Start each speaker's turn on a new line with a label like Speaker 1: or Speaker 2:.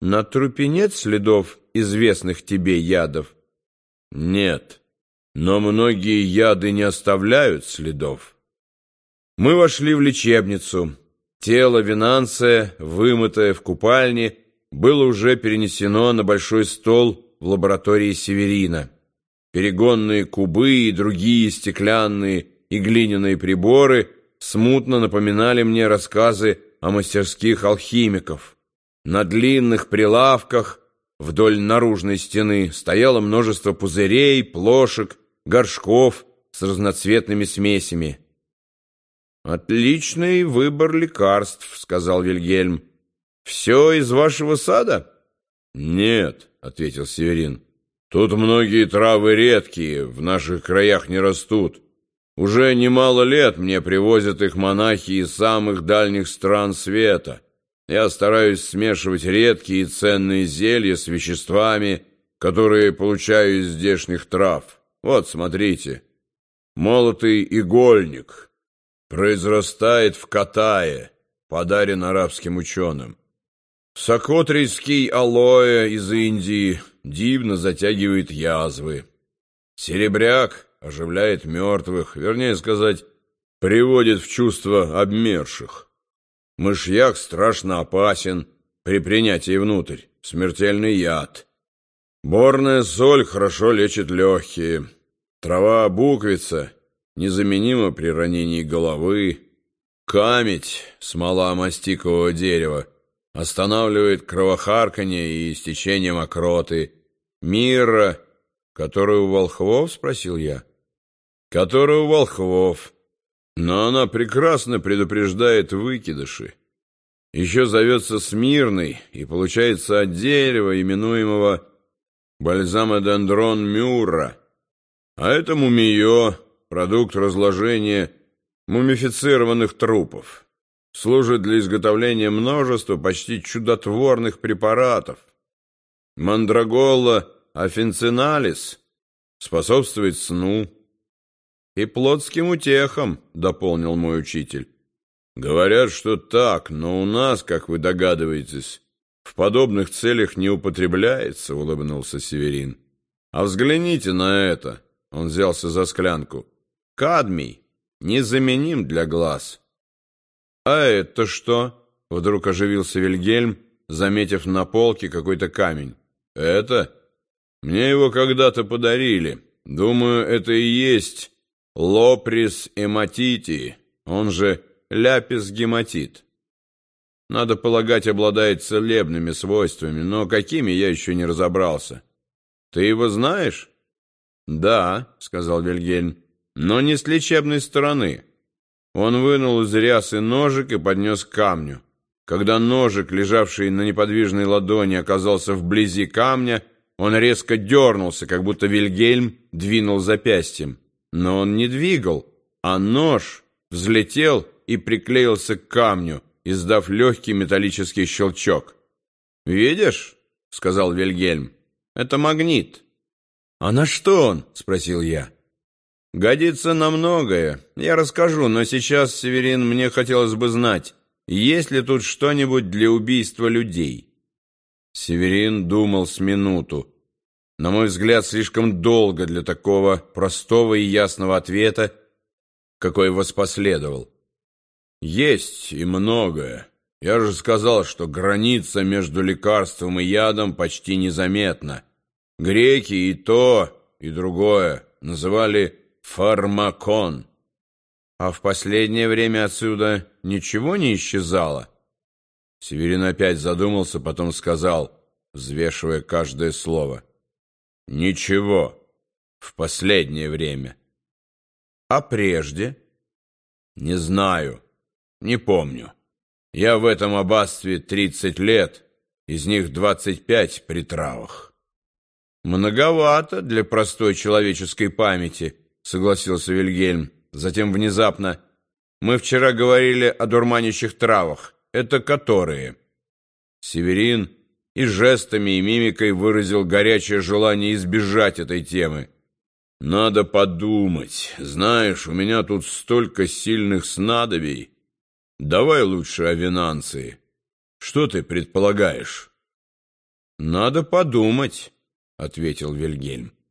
Speaker 1: На трупе нет следов известных тебе ядов? Нет, но многие яды не оставляют следов. Мы вошли в лечебницу. Тело Венанция, вымытое в купальне, было уже перенесено на большой стол в лаборатории Северина. Перегонные кубы и другие стеклянные и глиняные приборы смутно напоминали мне рассказы о мастерских алхимиков. На длинных прилавках вдоль наружной стены стояло множество пузырей, плошек, горшков с разноцветными смесями. «Отличный выбор лекарств», — сказал Вильгельм. «Все из вашего сада?» «Нет», — ответил Северин. «Тут многие травы редкие, в наших краях не растут. Уже немало лет мне привозят их монахи из самых дальних стран света. Я стараюсь смешивать редкие и ценные зелья с веществами, которые получаю из здешних трав. Вот, смотрите, молотый игольник произрастает в Катае, подарен арабским ученым. Сокотрийский алоэ из Индии дивно затягивает язвы. Серебряк оживляет мертвых, вернее сказать, приводит в чувство обмерших. Мышьяк страшно опасен при принятии внутрь, смертельный яд. Борная соль хорошо лечит легкие. Трава буквица незаменима при ранении головы. Камедь, смола мастикового дерева, останавливает кровохарканье и истечение мокроты. Мирра, которая у волхвов, спросил я. Которая у волхвов, но она прекрасно предупреждает выкидыши. Еще зовется смирной и получается от дерева, именуемого бальзамодендрон мюрра. А это мумиё, продукт разложения мумифицированных трупов. Служит для изготовления множества почти чудотворных препаратов. Мандрагола официналис способствует сну и плотским утехам, дополнил мой учитель. Говорят, что так, но у нас, как вы догадываетесь, в подобных целях не употребляется, улыбнулся Северин. А взгляните на это. Он взялся за склянку. Кадмий незаменим для глаз. А это что? Вдруг оживился Вильгельм, заметив на полке какой-то камень. Это? Мне его когда-то подарили. Думаю, это и есть лоприс эматити, он же ляпис-гематит. Надо полагать, обладает целебными свойствами, но какими я еще не разобрался. Ты его знаешь? Да, сказал Вильгельм, но не с лечебной стороны. Он вынул из рясы ножик и поднес к камню. Когда ножик, лежавший на неподвижной ладони, оказался вблизи камня, он резко дернулся, как будто Вильгельм двинул запястьем. Но он не двигал, а нож взлетел и приклеился к камню, издав легкий металлический щелчок. «Видишь?» — сказал Вильгельм. «Это магнит». «А на что он?» — спросил я. «Годится на многое. Я расскажу, но сейчас, Северин, мне хотелось бы знать, есть ли тут что-нибудь для убийства людей?» Северин думал с минуту. На мой взгляд, слишком долго для такого простого и ясного ответа, какой воспоследовал. «Есть и многое. Я же сказал, что граница между лекарством и ядом почти незаметна. Греки и то, и другое называли фармакон. А в последнее время отсюда ничего не исчезало?» Северин опять задумался, потом сказал, взвешивая каждое слово. «Ничего. В последнее время». «А прежде?» «Не знаю. Не помню. Я в этом аббатстве 30 лет, из них 25 при травах». «Многовато для простой человеческой памяти», — согласился Вильгельм. Затем внезапно: «Мы вчера говорили о дурманящих травах. Это которые?» Северин и жестами, и мимикой выразил горячее желание избежать этой темы. «Надо подумать. Знаешь, у меня тут столько сильных снадобий. Давай лучше о Венанции. Что ты предполагаешь?» Надо подумать, — ответил Вильгельм.